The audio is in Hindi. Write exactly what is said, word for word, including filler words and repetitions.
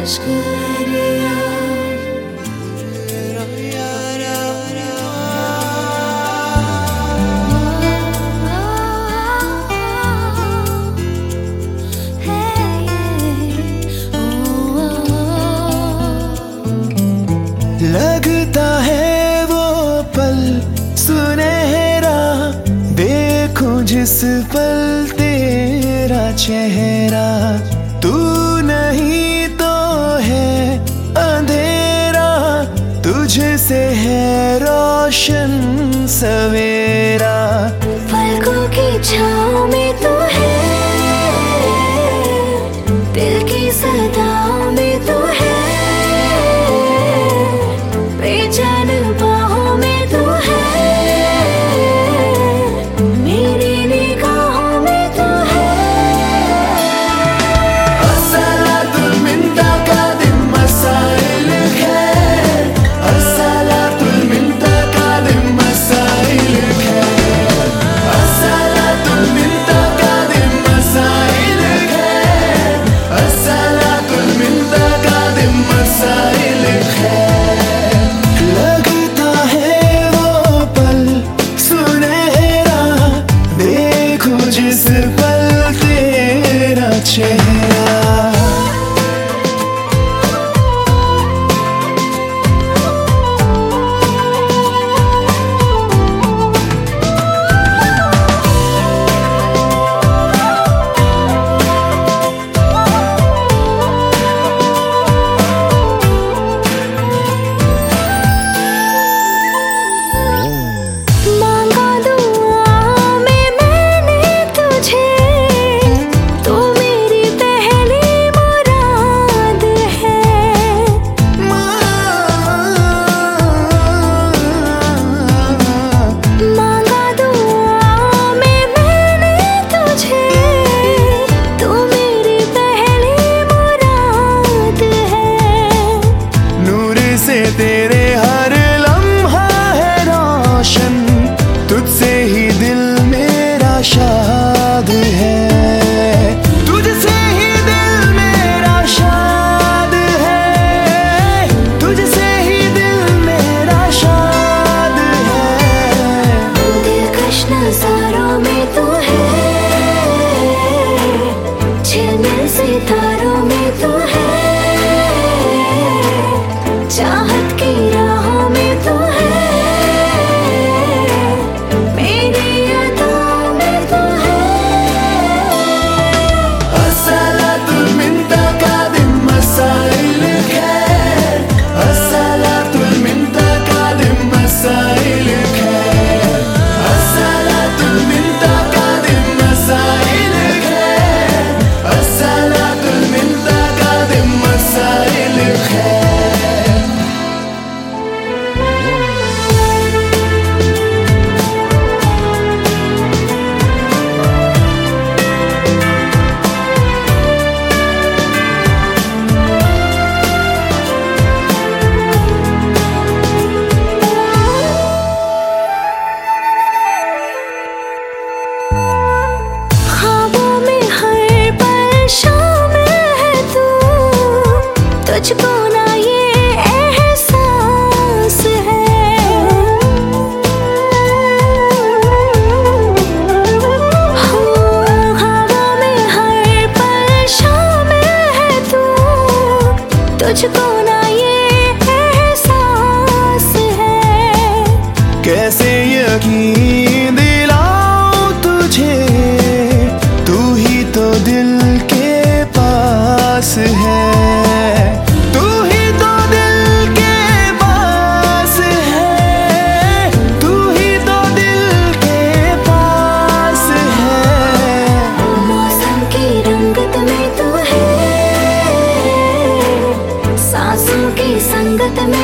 लगता है वो पल सुनहरा, देखूं जिस पल तेरा चेहरा। तू नहीं तो है अंधेरा, तुझसे है रोशन सवेरा। पलकों की छाँव में तू है, दिल की सदाओं में तू है, बेचैन बाहों में तू है, मेरी निगाहों में तू है। अस्सलातुल मिन तकादिम मसाइल खैर, अस्सलातुल मिन तकादिम मसाइल खैर, अस्सलातुल मिन तकादिम मसाइल खैर, अस्सलातुल मिन तकादिम मसाइल खैर। जिस पल तेरा चेहरा। तेरे हर लम्हा है रोशन, तुझसे ही दिल मेरा शाद है, तुझसे ही दिल मेरा शाद है, तुझसे ही दिल मेरा शाद है। दिलकश नज़ारों में तू है, झिलमिल सितारों में तू है, चाहत की राहों में तू है, मेरी अदाओं में तू है। अस्सलातुल मिन तकादिम मसाइल खैर, अस्सलातुल मिन तकादिम मसाइल खैर, अस्सलातुल मिन तकादिम मसाइल खैर, अस्सलातुल मिन तकादिम मसाइल खैर। तुझको ना ये एहसास है, हवा में हर पल शामिल है तू, तुझको ना ये एहसास है। कैसे यकीन दिलाऊं तुझे, तू ही तो दिल के पास है, सांसों की संगत में